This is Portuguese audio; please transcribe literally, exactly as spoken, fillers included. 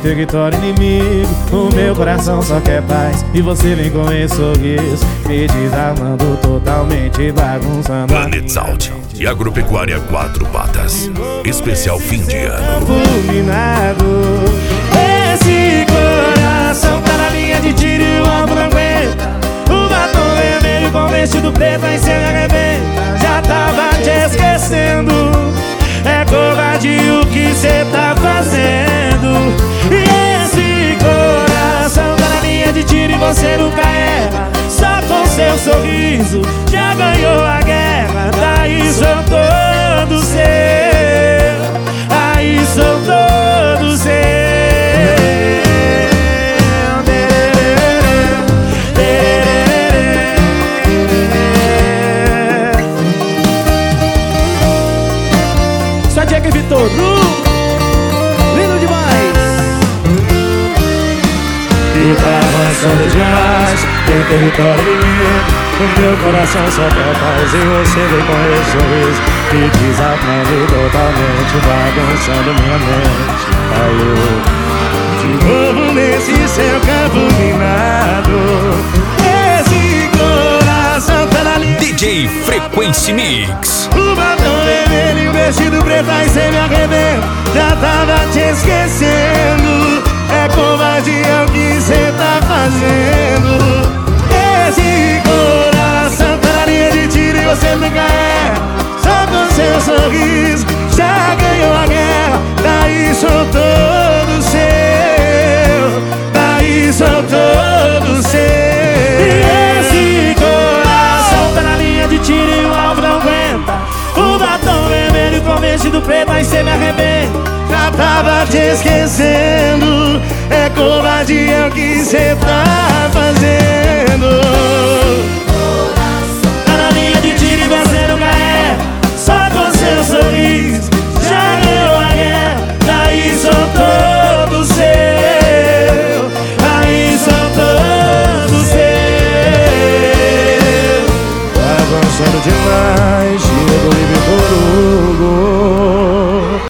território inimigo. O meu coração só quer paz e você vem com esse sorriso me desarmando totalmente, bagunçando. Planet Salt e Agropecuária Quatro Patas. Especial fim de ano. Fulminado. Esse coração tá na linha de tiro e o alvo não aguenta. O batom vermelho com vestido preto aí cê me arrebenta. Já tava te esquecendo. É covardia o que cê tá fazendo. E esse coração tá na linha de tiro e você nunca erra. Só com seu sorriso já ganhou a guerra. Daí sou todo seu, aí sou todo seu. Só Jack Vitor, lindo demais. E tá avançando demais, tem território inimigo. O meu coração só quer paz e você vem com esse sorriso me desarmando totalmente, bagunçando minha mente. Aí eu de novo nesse seu campo minado. Esse coração tá na linha. D J Frequency Mix. O batom vermelho e o vestido preto aí cê me arrebenta. Já tava te esquecendo. É covardia o que cê tá fazendo. Esse coração tá na linha de tiro e você nunca erra. Só com seu sorriso já ganhou a guerra. Daí sou todo seu, daí sou todo seu. E esse coração tá na linha de tiro e o alvo não aguenta. O batom vermelho com vestido preto aí cê me arrebenta. Já tava te esquecendo. É covardia o que cê tá fazendo.